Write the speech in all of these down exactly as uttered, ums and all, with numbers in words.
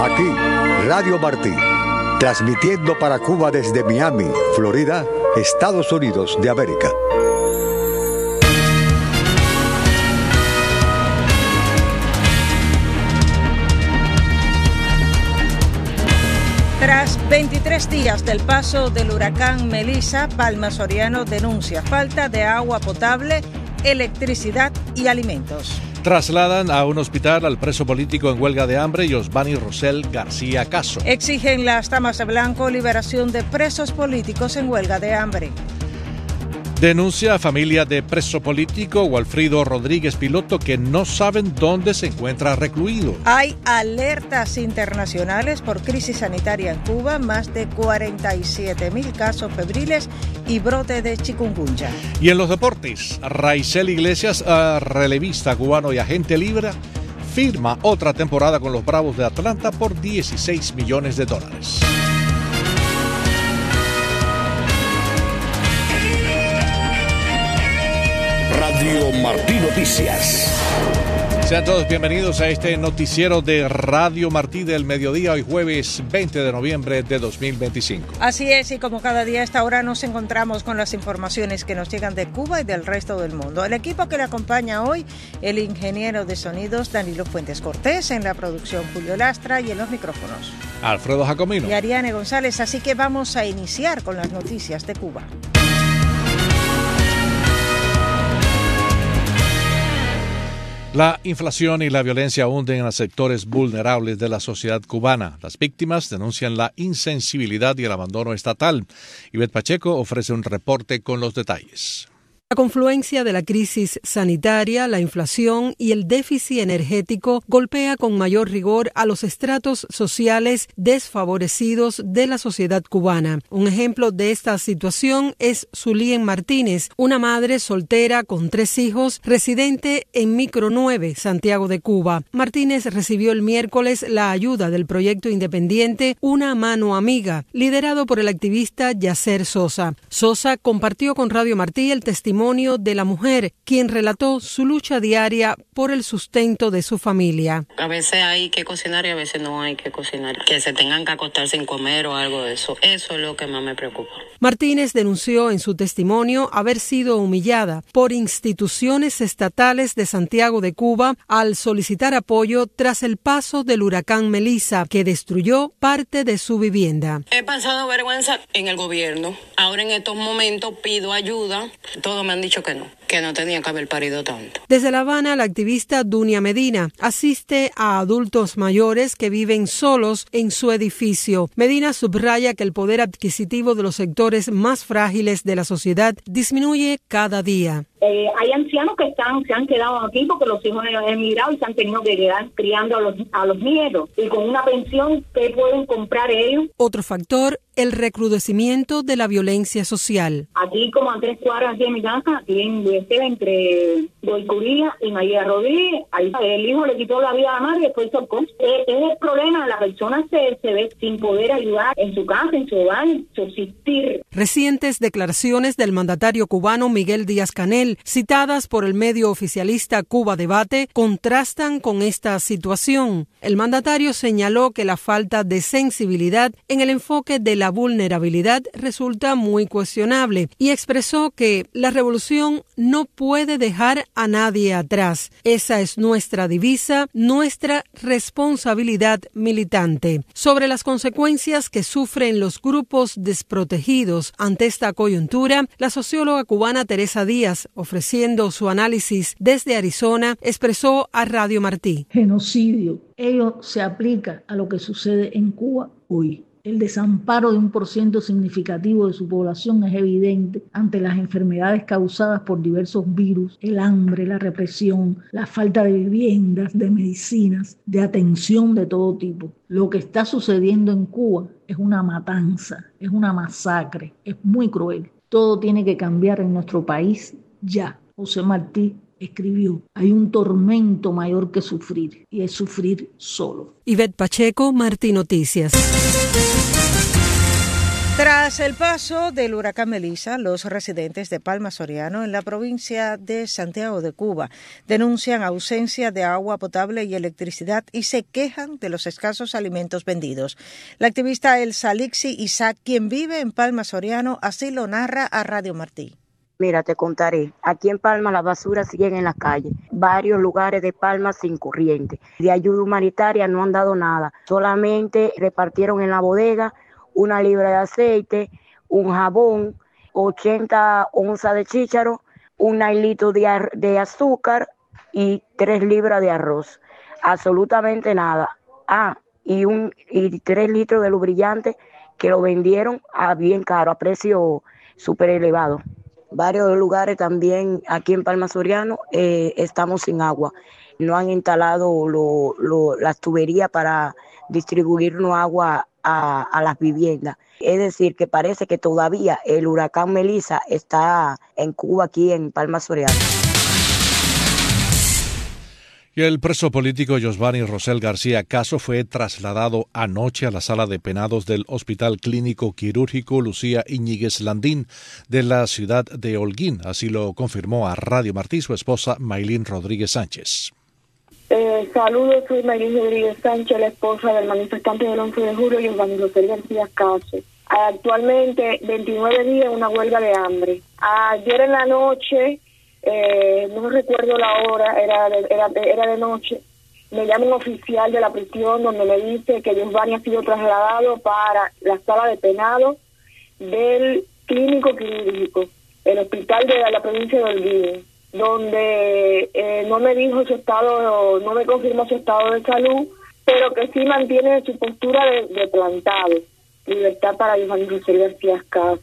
Aquí, Radio Martí, transmitiendo para Cuba desde Miami, Florida, Estados Unidos de América. Tras veintitrés días del paso del huracán Melissa, Palma Soriano denuncia falta de agua potable, electricidad y alimentos. Trasladan a un hospital al preso político en huelga de hambre, Yosvani Rosel García Caso. Exigen las Damas de Blanco liberación de presos políticos en huelga de hambre. Denuncia a familia de preso político Walfrido Rodríguez Piloto que no saben dónde se encuentra recluido. Hay alertas internacionales por crisis sanitaria en Cuba, más de cuarenta y siete mil casos febriles y brote de chikungunya. Y en los deportes, Raizel Iglesias, relevista cubano y agente libre, firma otra temporada con los Bravos de Atlanta por dieciséis millones de dólares. Radio Martí Noticias. Sean todos bienvenidos a este noticiero de Radio Martí del mediodía, hoy jueves veinte de noviembre de dos mil veinticinco. Así es, y como cada día a esta hora nos encontramos con las informaciones que nos llegan de Cuba y del resto del mundo. El equipo que le acompaña hoy, el ingeniero de sonidos Danilo Fuentes Cortés, en la producción Julio Lastra y en los micrófonos Alfredo Jacomino y Ariane González. Así que vamos a iniciar con las noticias de Cuba. La inflación y la violencia hunden a sectores vulnerables de la sociedad cubana. Las víctimas denuncian la insensibilidad y el abandono estatal. Ivette Pacheco ofrece un reporte con los detalles. La confluencia de la crisis sanitaria, la inflación y el déficit energético golpea con mayor rigor a los estratos sociales desfavorecidos de la sociedad cubana. Un ejemplo de esta situación es Zulien Martínez, una madre soltera con tres hijos, residente en Micro nueve, Santiago de Cuba. Martínez recibió el miércoles la ayuda del proyecto independiente Una Mano Amiga, liderado por el activista Yacer Sosa. Sosa compartió con Radio Martí el testimonio de la mujer, quien relató su lucha diaria por el sustento de su familia. A veces hay que cocinar y a veces no hay que cocinar. Que se tengan que acostar sin comer o algo de eso. Eso es lo que más me preocupa. Martínez denunció en su testimonio haber sido humillada por instituciones estatales de Santiago de Cuba al solicitar apoyo tras el paso del huracán Melissa, que destruyó parte de su vivienda. He pasado vergüenza en el gobierno. Ahora en estos momentos pido ayuda. Todos me han dicho que no, que no tenía que haber parido tanto. Desde La Habana, la activista Dunia Medina asiste a adultos mayores que viven solos en su edificio. Medina subraya que el poder adquisitivo de los sectores más frágiles de la sociedad disminuye cada día. Eh, hay ancianos que están se han quedado aquí porque los hijos han emigrado y se han tenido que quedar criando a los, a los nietos. Y con una pensión, ¿qué pueden comprar ellos? Otro factor, el recrudecimiento de la violencia social. Aquí, como a tres cuadras de mi casa, aquí en Huestel, entre Goicuría y María Rodríguez, ahí el hijo le quitó la vida a la madre y después tocó. Es, es el problema, la persona se, se ve sin poder ayudar en su casa, en su hogar, subsistir. Recientes declaraciones del mandatario cubano Miguel Díaz-Canel, citadas por el medio oficialista Cuba Debate, contrastan con esta situación. El mandatario señaló que la falta de sensibilidad en el enfoque de la vulnerabilidad resulta muy cuestionable y expresó que la revolución no puede dejar a nadie atrás. Esa es nuestra divisa, nuestra responsabilidad militante. Sobre las consecuencias que sufren los grupos desprotegidos ante esta coyuntura, la socióloga cubana Teresa Díaz, ofreciendo su análisis desde Arizona, expresó a Radio Martí. Genocidio. Ello se aplica a lo que sucede en Cuba hoy. El desamparo de un porciento significativo de su población es evidente ante las enfermedades causadas por diversos virus, el hambre, la represión, la falta de viviendas, de medicinas, de atención de todo tipo. Lo que está sucediendo en Cuba es una matanza, es una masacre, es muy cruel. Todo tiene que cambiar en nuestro país ya. José Martí escribió, hay un tormento mayor que sufrir, y es sufrir solo. Ivette Pacheco, Martí Noticias. Tras el paso del huracán Melissa, los residentes de Palma Soriano, en la provincia de Santiago de Cuba, denuncian ausencia de agua potable y electricidad y se quejan de los escasos alimentos vendidos. La activista Elsa Lixi Isaac, quien vive en Palma Soriano, así lo narra a Radio Martí. Mira, te contaré. Aquí en Palma las basuras siguen en la calle. Varios lugares de Palma sin corriente. De ayuda humanitaria no han dado nada. Solamente repartieron en la bodega una libra de aceite, un jabón, ochenta onzas de chícharo, un hilito de, ar- de azúcar y tres libras de arroz. Absolutamente nada. Ah, y, un, y tres litros de lubricante que lo vendieron a bien caro, a precio súper elevado. Varios lugares también aquí en Palma Soriano eh, estamos sin agua. No han instalado lo, lo, las tuberías para distribuirnos agua a, a las viviendas. Es decir, que parece que todavía el huracán Melissa está en Cuba, aquí en Palma Soriano. Y el preso político Josvani Rosell García Caso fue trasladado anoche a la sala de penados del Hospital Clínico Quirúrgico Lucía Iñiguez Landín de la ciudad de Holguín. Así lo confirmó a Radio Martí su esposa Maylin Rodríguez Sánchez. Eh, saludos, soy Maylin Rodríguez Sánchez, la esposa del manifestante del once de julio, Josvani Rosell García Caso. Actualmente veintinueve días en una huelga de hambre. Ayer en la noche, Eh, no recuerdo la hora, era de, era, era de noche, me llama un oficial de la prisión donde me dice que Josvani ha sido trasladado para la sala de penado del Clínico Quirúrgico, el hospital de la, la provincia de Holguín, donde eh, no me dijo su estado, no me confirmó su estado de salud, pero que sí mantiene su postura de, de plantado. Libertad para Josvani Rosell García Caso.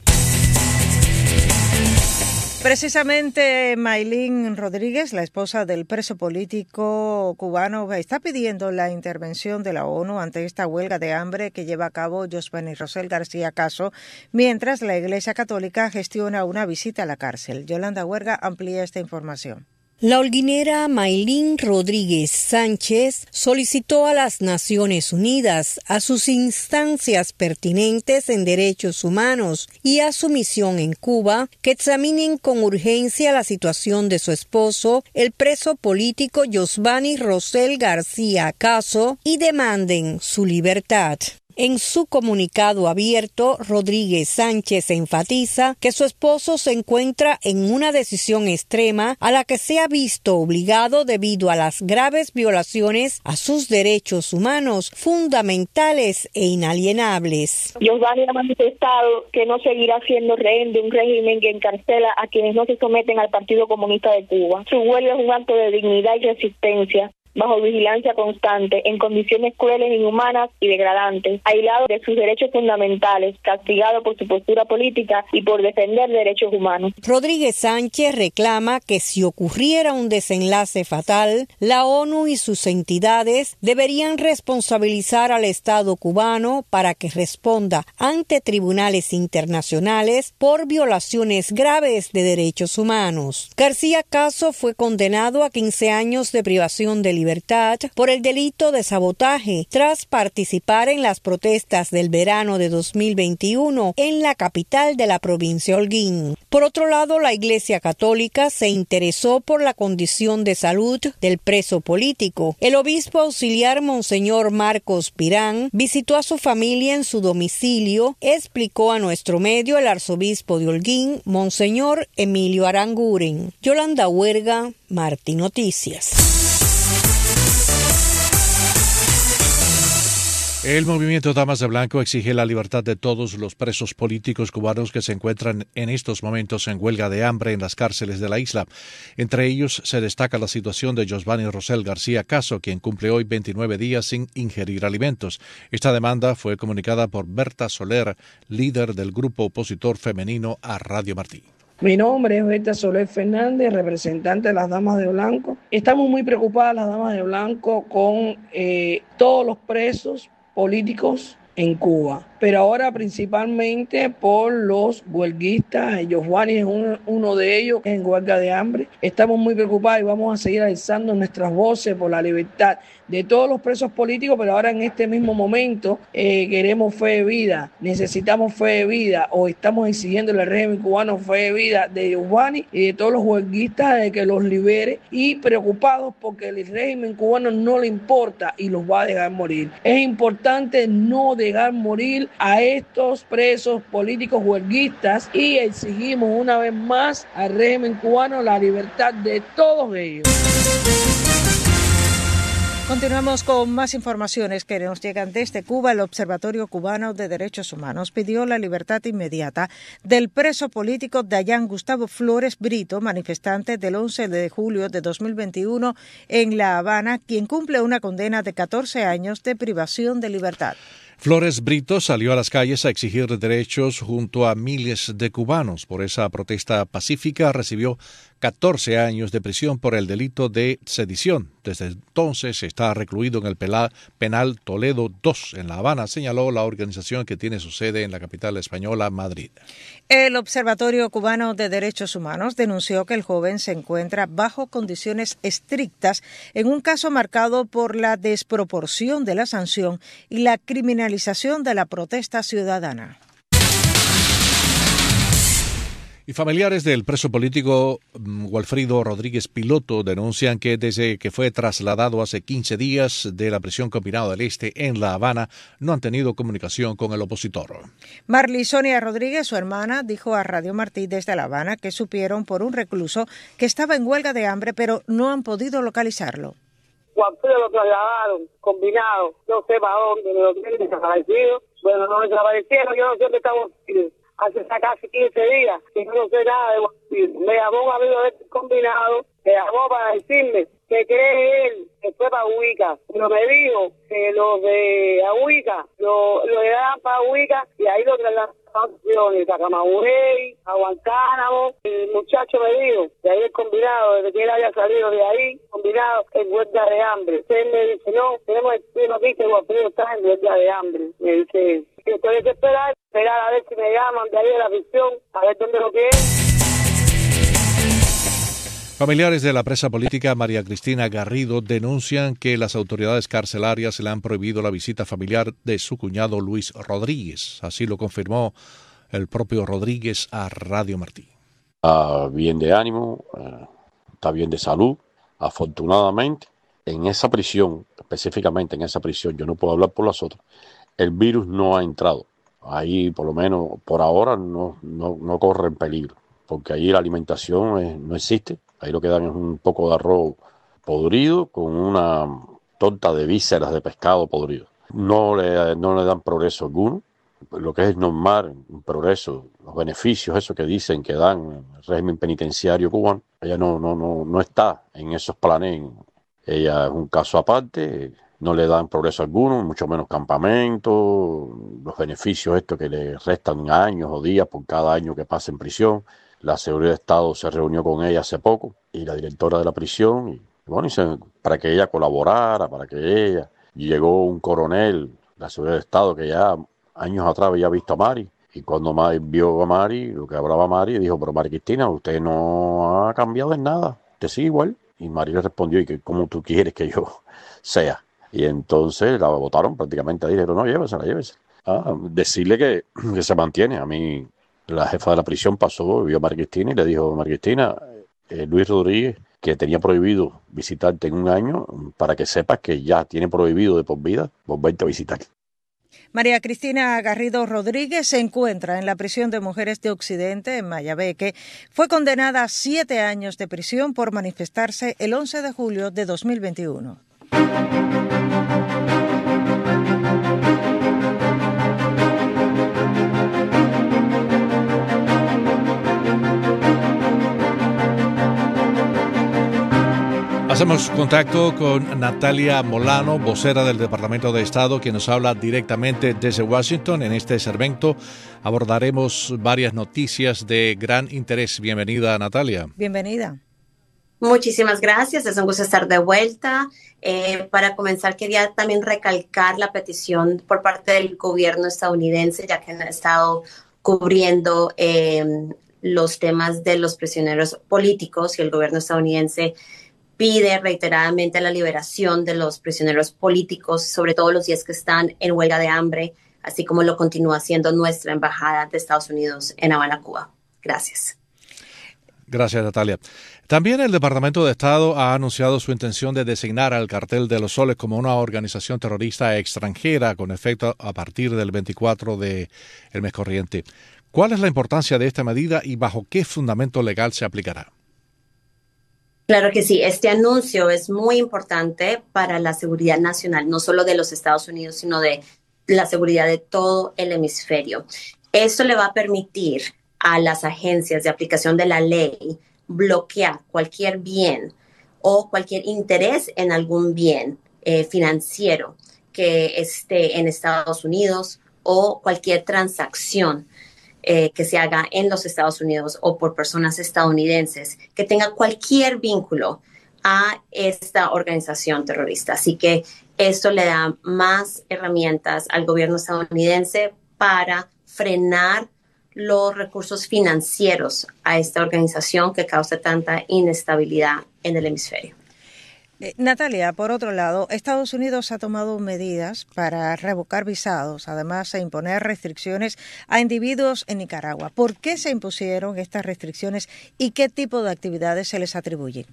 Precisamente Maylin Rodríguez, la esposa del preso político cubano, está pidiendo la intervención de la ONU ante esta huelga de hambre que lleva a cabo Josvani Rosell García Caso, mientras la Iglesia Católica gestiona una visita a la cárcel. Yolanda Huerga amplía esta información. La holguinera Maylin Rodríguez Sánchez solicitó a las Naciones Unidas, a sus instancias pertinentes en derechos humanos y a su misión en Cuba, que examinen con urgencia la situación de su esposo, el preso político Josvani Rosell García Caso, y demanden su libertad. En su comunicado abierto, Rodríguez Sánchez enfatiza que su esposo se encuentra en una decisión extrema a la que se ha visto obligado debido a las graves violaciones a sus derechos humanos fundamentales e inalienables. Josvani ha manifestado que no seguirá siendo rehén de un régimen que encarcela a quienes no se someten al Partido Comunista de Cuba. Su huelga es un acto de dignidad y resistencia, bajo vigilancia constante, en condiciones crueles, inhumanas y degradantes, aislado de sus derechos fundamentales, castigado por su postura política y por defender derechos humanos. Rodríguez Sánchez reclama que si ocurriera un desenlace fatal, la ONU y sus entidades deberían responsabilizar al Estado cubano para que responda ante tribunales internacionales por violaciones graves de derechos humanos. García Caso fue condenado a quince años de privación de libertad libertad por el delito de sabotaje tras participar en las protestas del verano de dos mil veintiuno en la capital de la provincia Holguín. Por otro lado, la Iglesia Católica se interesó por la condición de salud del preso político. El obispo auxiliar Monseñor Marcos Pirán visitó a su familia en su domicilio, explicó a nuestro medio el arzobispo de Holguín, Monseñor Emilio Aranguren. Yolanda Huerga, Martí Noticias. El movimiento Damas de Blanco exige la libertad de todos los presos políticos cubanos que se encuentran en estos momentos en huelga de hambre en las cárceles de la isla. Entre ellos se destaca la situación de Josvani Rosell García Caso, quien cumple hoy veintinueve días sin ingerir alimentos. Esta demanda fue comunicada por Berta Soler, líder del grupo opositor femenino, a Radio Martí. Mi nombre es Berta Soler Fernández, representante de las Damas de Blanco. Estamos muy preocupadas las Damas de Blanco con eh, todos los presos políticos en Cuba. Pero ahora principalmente por los huelguistas, Giovanni es uno, uno de ellos que es en huelga de hambre. Estamos muy preocupados y vamos a seguir alzando nuestras voces por la libertad de todos los presos políticos, pero ahora en este mismo momento eh, queremos fe de vida, necesitamos fe de vida o estamos exigiendo al régimen cubano fe de vida de Giovanni y de todos los huelguistas de que los libere y preocupados porque el régimen cubano no le importa y los va a dejar morir. Es importante no dejar morir a estos presos políticos huelguistas y exigimos una vez más al régimen cubano la libertad de todos ellos. Continuamos con más informaciones que nos llegan desde Cuba. El Observatorio Cubano de Derechos Humanos pidió la libertad inmediata del preso político Dayan Gustavo Flores Brito, manifestante del once de julio de dos mil veintiuno en La Habana, quien cumple una condena de catorce años de privación de libertad. Flores Brito salió a las calles a exigir derechos junto a miles de cubanos. Por esa protesta pacífica recibió catorce años de prisión por el delito de sedición. Desde entonces está recluido en el penal Toledo dos en La Habana, señaló la organización que tiene su sede en la capital española, Madrid. El Observatorio Cubano de Derechos Humanos denunció que el joven se encuentra bajo condiciones estrictas en un caso marcado por la desproporción de la sanción y la criminalización de la protesta ciudadana. Y familiares del preso político Walfrido Rodríguez Piloto denuncian que desde que fue trasladado hace quince días de la prisión combinada del Este en La Habana, no han tenido comunicación con el opositor. Marly Sonia Rodríguez, su hermana, dijo a Radio Martí desde La Habana que supieron por un recluso que estaba en huelga de hambre, pero no han podido localizarlo. Walfrido lo trasladaron, combinado, no sé para dónde, me lo tienen desaparecido. Bueno, no me desaparecieron, yo no sé dónde estamos. Hace casi quince días que yo no sé nada de Walfrido. Me llamó un amigo de este combinado, me llamó para decirme que cree él que fue para Huica, pero me dijo que los de Ahuica lo, lo llevaban para Huica y ahí lo trasladaron a Camagüey, a Guantánamo. El muchacho me dijo, de ahí el combinado, desde que él haya salido de ahí, combinado en huelga de hambre. Él me dice, no, tenemos el aquí que Walfrido está en huelga de hambre. Me dice, esto hay que esperar, esperar a ver si me llaman de ahí de la prisión, a ver dónde lo quieren. Familiares de la presa política María Cristina Garrido denuncian que las autoridades carcelarias le han prohibido la visita familiar de su cuñado Luis Rodríguez. Así lo confirmó el propio Rodríguez a Radio Martí. Está bien de ánimo, está bien de salud, afortunadamente. En esa prisión, específicamente en esa prisión, yo no puedo hablar por las otras, el virus no ha entrado. Ahí, por lo menos, por ahora, no, no, no corre en peligro, porque ahí la alimentación es, no existe. Ahí lo que dan es un poco de arroz podrido con una torta de vísceras de pescado podrido. No le, no le dan progreso alguno. Lo que es normal, un progreso, los beneficios, eso que dicen que dan el régimen penitenciario cubano, ella no, no, no, no está en esos planes. Ella es un caso aparte, no le dan progreso alguno, mucho menos campamento, los beneficios estos que le restan años o días por cada año que pasa en prisión. La Seguridad de Estado se reunió con ella hace poco y la directora de la prisión, y bueno, y se, para que ella colaborara, para que ella... Llegó un coronel, la Seguridad de Estado, que ya años atrás había visto a Mari, y cuando Mari vio a Mari, lo que hablaba Mari, dijo, pero María Cristina, usted no ha cambiado en nada, usted sigue igual. Y Mari le respondió, ¿y que cómo tú quieres que yo sea? Y entonces la votaron prácticamente, dijeron, no, llévesela, llévesela. Ah, decirle que, que se mantiene. A mí, la jefa de la prisión pasó, vio a María Cristina y le dijo, María Cristina, eh, Luis Rodríguez, que tenía prohibido visitarte en un año, para que sepas que ya tiene prohibido de por vida volverte a visitar. María Cristina Garrido Rodríguez se encuentra en la prisión de mujeres de Occidente, en Mayabeque. Fue condenada a siete años de prisión por manifestarse el once de julio de dos mil veintiuno. Hacemos contacto con Natalia Molano, vocera del Departamento de Estado, quien nos habla directamente desde Washington. En este segmento abordaremos varias noticias de gran interés. Bienvenida, Natalia. Bienvenida. Muchísimas gracias, es un gusto estar de vuelta. Eh, para comenzar, quería también recalcar la petición por parte del gobierno estadounidense, ya que han estado cubriendo eh, los temas de los prisioneros políticos, y el gobierno estadounidense pide reiteradamente la liberación de los prisioneros políticos, sobre todo los diez que están en huelga de hambre, así como lo continúa haciendo nuestra embajada de Estados Unidos en Habana, Cuba. Gracias. Gracias, Natalia. También el Departamento de Estado ha anunciado su intención de designar al Cartel de los Soles como una organización terrorista extranjera con efecto a partir del veinticuatro del mes corriente. ¿Cuál es la importancia de esta medida y bajo qué fundamento legal se aplicará? Claro que sí, este anuncio es muy importante para la seguridad nacional, no solo de los Estados Unidos, sino de la seguridad de todo el hemisferio. Esto le va a permitir a las agencias de aplicación de la ley bloquear cualquier bien o cualquier interés en algún bien eh, financiero que esté en Estados Unidos o cualquier transacción eh, que se haga en los Estados Unidos o por personas estadounidenses que tenga cualquier vínculo a esta organización terrorista. Así que esto le da más herramientas al gobierno estadounidense para frenar los recursos financieros a esta organización que causa tanta inestabilidad en el hemisferio. Eh, Natalia, por otro lado, Estados Unidos ha tomado medidas para revocar visados, además de imponer restricciones a individuos en Nicaragua. ¿Por qué se impusieron estas restricciones y qué tipo de actividades se les atribuyen?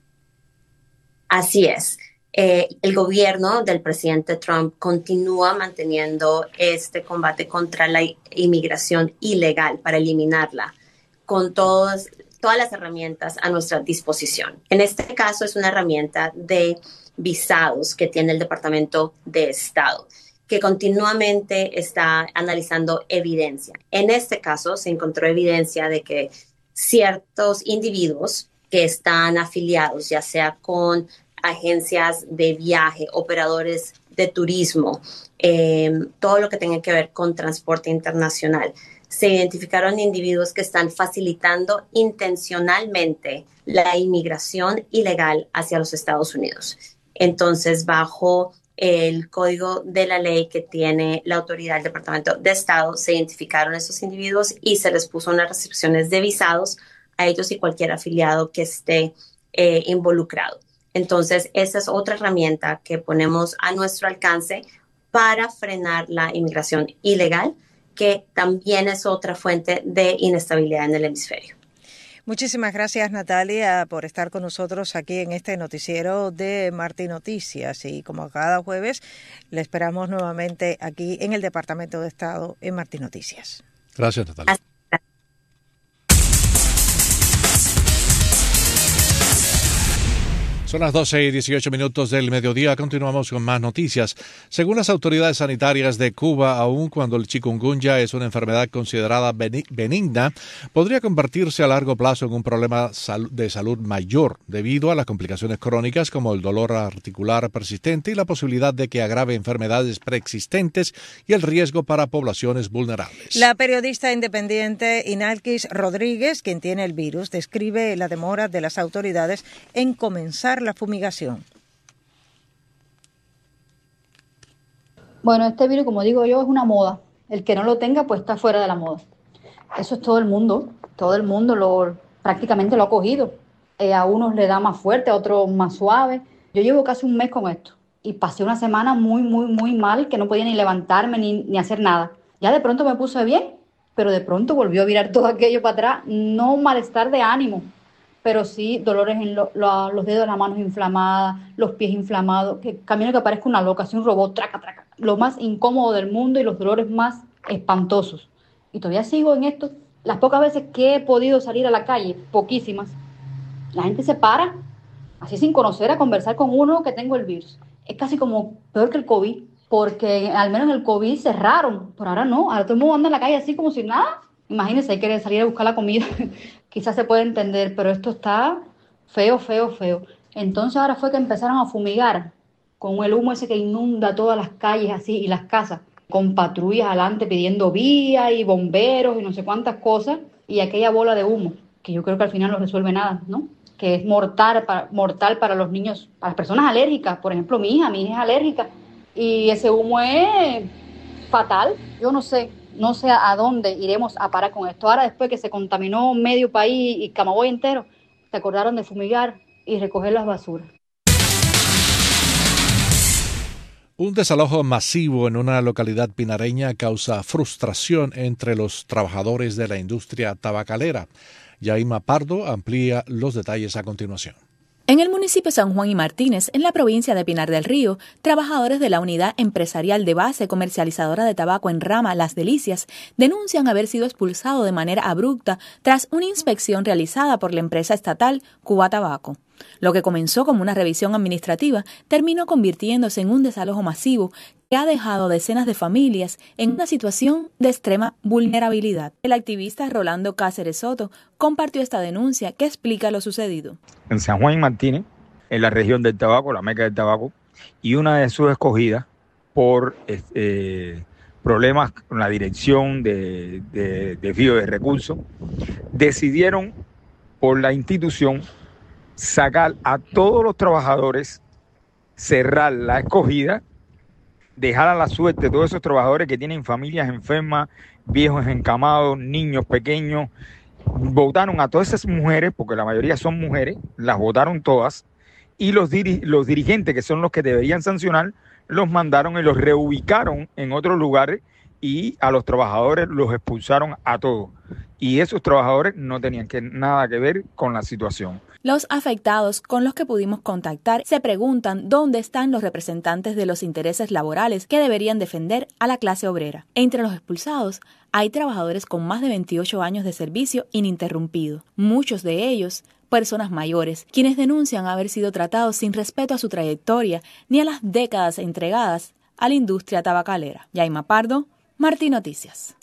Así es. Eh, el gobierno del presidente Trump continúa manteniendo este combate contra la inmigración ilegal para eliminarla con todos, todas las herramientas a nuestra disposición. En este caso es una herramienta de visados que tiene el Departamento de Estado, que continuamente está analizando evidencia. En este caso se encontró evidencia de que ciertos individuos que están afiliados, ya sea con agencias de viaje, operadores de turismo, eh, todo lo que tenga que ver con transporte internacional. Se identificaron individuos que están facilitando intencionalmente la inmigración ilegal hacia los Estados Unidos. Entonces, bajo el código de la ley que tiene la autoridad del Departamento de Estado, se identificaron esos individuos y se les puso unas restricciones de visados a ellos y cualquier afiliado que esté eh, involucrado. Entonces, esa es otra herramienta que ponemos a nuestro alcance para frenar la inmigración ilegal, que también es otra fuente de inestabilidad en el hemisferio. Muchísimas gracias, Natalia, por estar con nosotros aquí en este noticiero de Martí Noticias. Y como cada jueves, le esperamos nuevamente aquí en el Departamento de Estado en Martí Noticias. Gracias, Natalia. Hasta Son las doce y dieciocho minutos del mediodía. Continuamos con más noticias. Según las autoridades sanitarias de Cuba, aun cuando el chikungunya es una enfermedad considerada benigna, podría convertirse a largo plazo en un problema de salud mayor debido a las complicaciones crónicas como el dolor articular persistente y la posibilidad de que agrave enfermedades preexistentes y el riesgo para poblaciones vulnerables. La periodista independiente Inalquis Rodríguez, quien tiene el virus, describe la demora de las autoridades en comenzar la fumigación. Bueno, este virus, como digo yo, es una moda. El que no lo tenga, pues está fuera de la moda. Eso es todo el mundo. Todo el mundo lo prácticamente lo ha cogido. Eh, a unos le da más fuerte, a otros más suave. Yo llevo casi un mes con esto y pasé una semana muy, muy, muy mal, que no podía ni levantarme ni, ni hacer nada. Ya de pronto me puse bien, pero de pronto volvió a virar todo aquello para atrás. No un malestar de ánimo, pero sí dolores en lo, lo, los dedos de las manos inflamadas, los pies inflamados, que camino que parezca una loca, así un robot, traca, traca. Lo más incómodo del mundo y los dolores más espantosos. Y todavía sigo en esto. Las pocas veces que he podido salir a la calle, poquísimas, la gente se para, así sin conocer, a conversar con uno que tengo el virus. Es casi como peor que el COVID, porque al menos el COVID cerraron, pero ahora no, ahora todo el mundo anda en la calle así como si nada. Imagínense, hay que salir a buscar la comida, quizás se puede entender, pero esto está feo, feo, feo. Entonces ahora fue que empezaron a fumigar con el humo ese que inunda todas las calles así y las casas, con patrullas adelante pidiendo vía y bomberos y no sé cuántas cosas, y aquella bola de humo, que yo creo que al final no resuelve nada, ¿no? que es mortal para, mortal para los niños, para las personas alérgicas. Por ejemplo, mi hija, mi hija es alérgica y ese humo es fatal. Yo no sé, no sé a dónde iremos a parar con esto. Ahora, después que se contaminó medio país y Camagüey entero, se acordaron de fumigar y recoger las basuras. Un desalojo masivo en una localidad pinareña causa frustración entre los trabajadores de la industria tabacalera. Yaima Pardo amplía los detalles a continuación. En el municipio San Juan y Martínez, en la provincia de Pinar del Río, trabajadores de la unidad empresarial de base comercializadora de tabaco en rama Las Delicias denuncian haber sido expulsados de manera abrupta tras una inspección realizada por la empresa estatal Cuba Tabaco. Lo que comenzó como una revisión administrativa terminó convirtiéndose en un desalojo masivo que ha dejado decenas de familias en una situación de extrema vulnerabilidad. El activista Rolando Cáceres Soto compartió esta denuncia que explica lo sucedido. En San Juan y Martínez, en la región del tabaco, la meca del tabaco, y una de sus escogidas por eh, problemas con la dirección de, de desvío de recursos, decidieron por la institución sacar a todos los trabajadores, cerrar la escogida, dejar a la suerte todos esos trabajadores que tienen familias enfermas, viejos encamados, niños pequeños. Votaron a todas esas mujeres, porque la mayoría son mujeres, las votaron todas, y los, diri- los dirigentes, que son los que deberían sancionar, los mandaron y los reubicaron en otros lugares, y a los trabajadores los expulsaron a todos. Y esos trabajadores no tenían que, nada que ver con la situación. Los afectados con los que pudimos contactar se preguntan dónde están los representantes de los intereses laborales que deberían defender a la clase obrera. Entre los expulsados hay trabajadores con más de veintiocho años de servicio ininterrumpido, muchos de ellos personas mayores, quienes denuncian haber sido tratados sin respeto a su trayectoria ni a las décadas entregadas a la industria tabacalera. Yaima Pardo, Martín Noticias.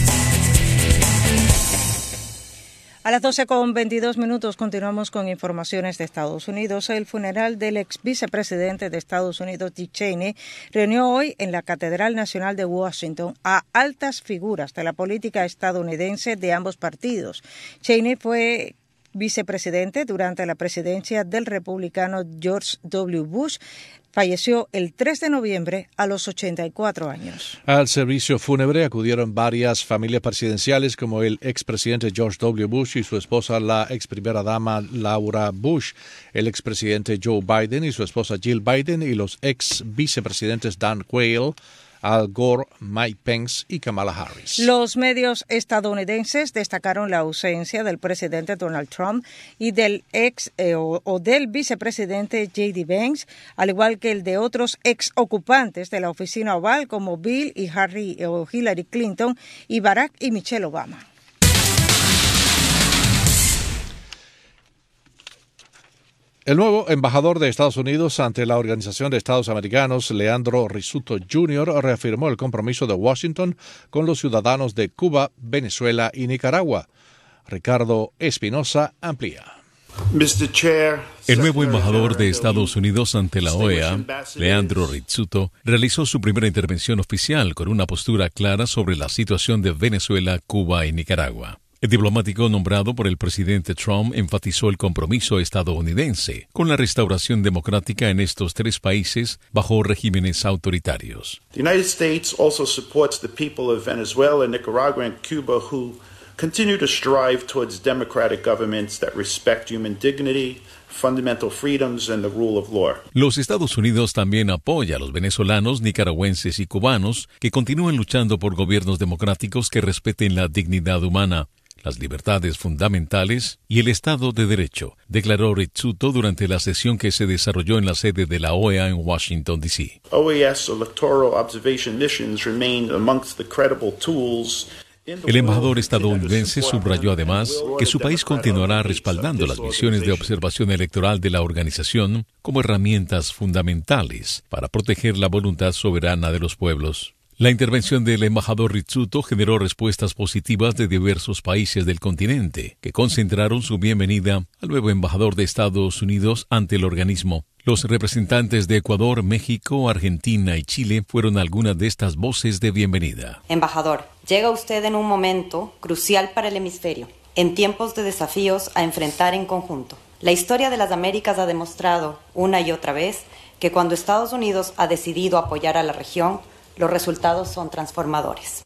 A las doce con veintidós minutos continuamos con informaciones de Estados Unidos. El funeral del ex vicepresidente de Estados Unidos, Dick Cheney, reunió hoy en la Catedral Nacional de Washington a altas figuras de la política estadounidense de ambos partidos. Cheney fue vicepresidente durante la presidencia del republicano George W. Bush. Falleció el tres de noviembre a los ochenta y cuatro años. Al servicio fúnebre acudieron varias familias presidenciales como el expresidente George W. Bush y su esposa, la ex primera dama Laura Bush, el expresidente Joe Biden y su esposa Jill Biden y los ex vicepresidentes Dan Quayle, Al Gore, Mike Pence y Kamala Harris. Los medios estadounidenses destacaron la ausencia del presidente Donald Trump y del ex eh, o, o del vicepresidente J D Vance, al igual que el de otros ex ocupantes de la oficina oval como Bill y Harry o Hillary Clinton y Barack y Michelle Obama. El nuevo embajador de Estados Unidos ante la Organización de Estados Americanos, Leandro Rizzuto junior, reafirmó el compromiso de Washington con los ciudadanos de Cuba, Venezuela y Nicaragua. Ricardo Espinosa amplía. El nuevo embajador de Estados Unidos ante la O E A, Leandro Rizzuto, realizó su primera intervención oficial con una postura clara sobre la situación de Venezuela, Cuba y Nicaragua. El diplomático nombrado por el presidente Trump enfatizó el compromiso estadounidense con la restauración democrática en estos tres países bajo regímenes autoritarios. The United States also supports the people of Venezuela, Nicaragua and Cuba who continue to strive towards democratic governments that respect human dignity, fundamental freedoms and the rule of law. Los Estados Unidos también apoya a los venezolanos, nicaragüenses y cubanos que continúan luchando por gobiernos democráticos que respeten la dignidad humana, las libertades fundamentales y el Estado de Derecho, declaró Rizzuto durante la sesión que se desarrolló en la sede de la O E A en Washington, D C O E S electoral observation missions remain amongst the credible tools. El embajador estadounidense subrayó además que su país continuará respaldando las misiones de observación electoral de la organización como herramientas fundamentales para proteger la voluntad soberana de los pueblos. La intervención del embajador Rizzuto generó respuestas positivas de diversos países del continente, que concentraron su bienvenida al nuevo embajador de Estados Unidos ante el organismo. Los representantes de Ecuador, México, Argentina y Chile fueron algunas de estas voces de bienvenida. Embajador, llega usted en un momento crucial para el hemisferio, en tiempos de desafíos a enfrentar en conjunto. La historia de las Américas ha demostrado una y otra vez que cuando Estados Unidos ha decidido apoyar a la región, los resultados son transformadores.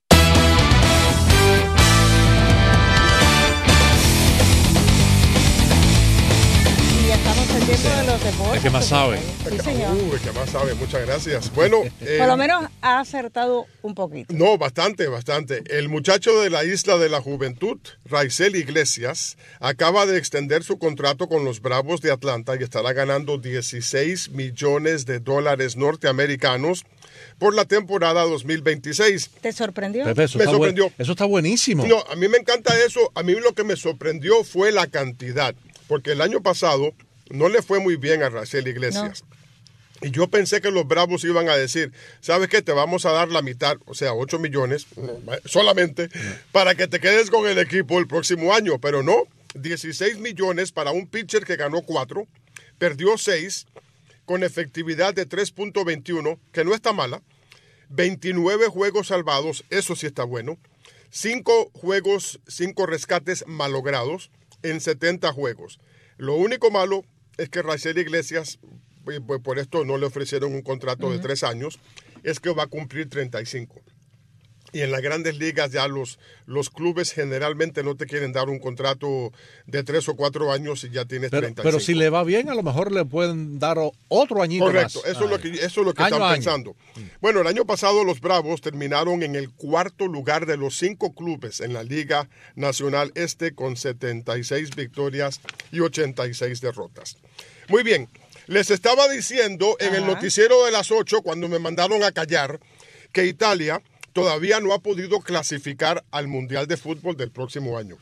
El tiempo de los deportes. El que más sabe. Sí, señor. Uh, el que más sabe, muchas gracias. Bueno, eh, por lo menos ha acertado un poquito. No, bastante, bastante. El muchacho de la Isla de la Juventud, Raisel Iglesias, acaba de extender su contrato con los Bravos de Atlanta y estará ganando dieciséis millones de dólares norteamericanos por la temporada dos mil veintiséis. ¿Te sorprendió? Pepe, eso me está sorprendió. Bu- eso está buenísimo. No, a mí me encanta eso. A mí lo que me sorprendió fue la cantidad, porque el año pasado no le fue muy bien a Raisel Iglesias. No. Y yo pensé que los Bravos iban a decir, ¿sabes qué? Te vamos a dar la mitad, o sea, ocho millones solamente, para que te quedes con el equipo el próximo año. Pero no, dieciséis millones para un pitcher que ganó cuatro, perdió seis, con efectividad de tres punto veintiuno, que no está mala, veintinueve juegos salvados, eso sí está bueno, cinco juegos, cinco rescates malogrados en setenta juegos. Lo único malo es que Raisel Iglesias, pues por esto no le ofrecieron un contrato uh-huh. de tres años, es que va a cumplir treinta y cinco. Y en las grandes ligas ya los, los clubes generalmente no te quieren dar un contrato de tres o cuatro años y ya tienes pero, treinta y cinco. Pero si le va bien, a lo mejor le pueden dar otro añito Correcto, más. eso, es lo que, eso es lo que año están pensando. Bueno, el año pasado los Bravos terminaron en el cuarto lugar de los cinco clubes en la Liga Nacional Este con setenta y seis victorias y ochenta y seis derrotas. Muy bien, les estaba diciendo en Ajá. el noticiero de las ocho, cuando me mandaron a callar, que Italia todavía no ha podido clasificar al Mundial de Fútbol del próximo año.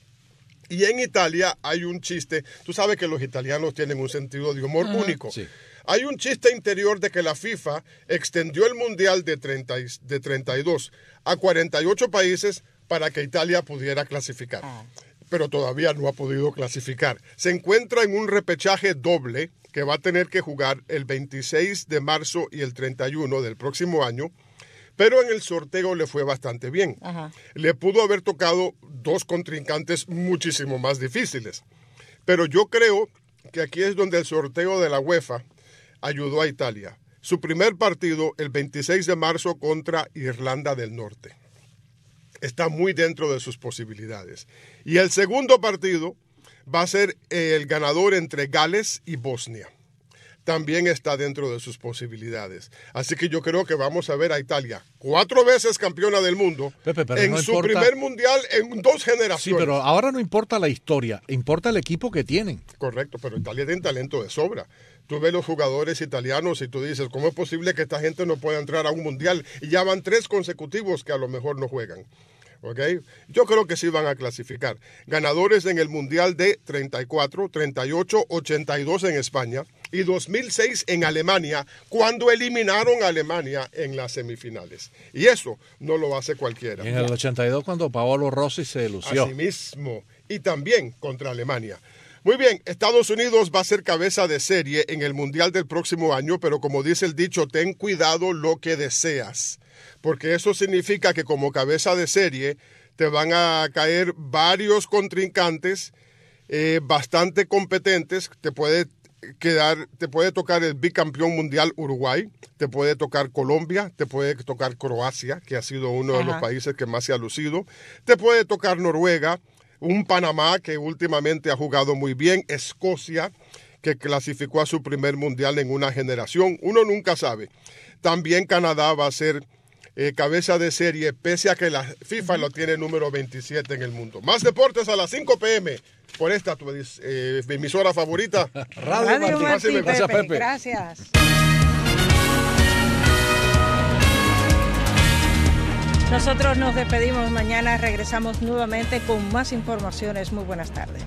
Y en Italia hay un chiste, tú sabes que los italianos tienen un sentido de humor uh-huh. único. Sí. Hay un chiste interior de que la FIFA extendió el Mundial de, treinta, de treinta y dos a cuarenta y ocho países para que Italia pudiera clasificar. Uh-huh. Pero todavía no ha podido clasificar. Se encuentra en un repechaje doble que va a tener que jugar el veintiséis de marzo y el treinta y uno del próximo año. Pero en el sorteo le fue bastante bien. Ajá. Le pudo haber tocado dos contrincantes muchísimo más difíciles. Pero yo creo que aquí es donde el sorteo de la UEFA ayudó a Italia. Su primer partido, el veintiséis de marzo contra Irlanda del Norte. Está muy dentro de sus posibilidades. Y el segundo partido va a ser el ganador entre Gales y Bosnia. También está dentro de sus posibilidades. Así que yo creo que vamos a ver a Italia, cuatro veces campeona del mundo, Pepe, en no su importa... primer mundial en dos generaciones. Sí, pero ahora no importa la historia, importa el equipo que tienen. Correcto, pero Italia tiene talento de sobra. Tú ves los jugadores italianos y tú dices, ¿cómo es posible que esta gente no pueda entrar a un mundial? Y ya van tres consecutivos que a lo mejor no juegan. ¿Okay? Yo creo que sí van a clasificar. Ganadores en el Mundial de treinta y cuatro, treinta y ocho, ochenta y dos en España y dos mil seis en Alemania, cuando eliminaron a Alemania en las semifinales. Y eso no lo hace cualquiera. Y en el ochenta y dos cuando Paolo Rossi se lució. Así mismo. Y también contra Alemania. Muy bien, Estados Unidos va a ser cabeza de serie en el Mundial del próximo año, pero como dice el dicho, ten cuidado lo que deseas. Porque eso significa que como cabeza de serie te van a caer varios contrincantes eh, bastante competentes. Te puede quedar, te puede tocar el bicampeón mundial Uruguay, te puede tocar Colombia, te puede tocar Croacia, que ha sido uno Ajá. de los países que más se ha lucido, te puede tocar Noruega, un Panamá que últimamente ha jugado muy bien, Escocia, que clasificó a su primer mundial en una generación. Uno nunca sabe. También Canadá va a ser Eh, cabeza de serie, pese a que la FIFA lo tiene número veintisiete en el mundo. Más deportes a las cinco p m por esta tu eh, emisora favorita. Radio, Radio Martín. Martín. Gracias, Pepe. Gracias. Nosotros nos despedimos mañana, regresamos nuevamente con más informaciones. Muy buenas tardes.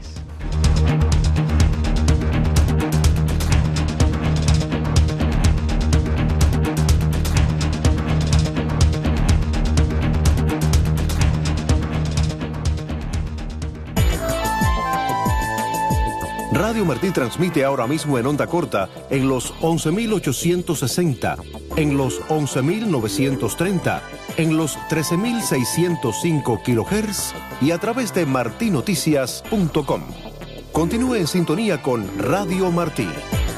Radio Martí transmite ahora mismo en onda corta en los once mil ochocientos sesenta, en los once mil novecientos treinta, en los trece mil seiscientos cinco kilohertz y a través de martinoticias punto com. Continúe en sintonía con Radio Martí.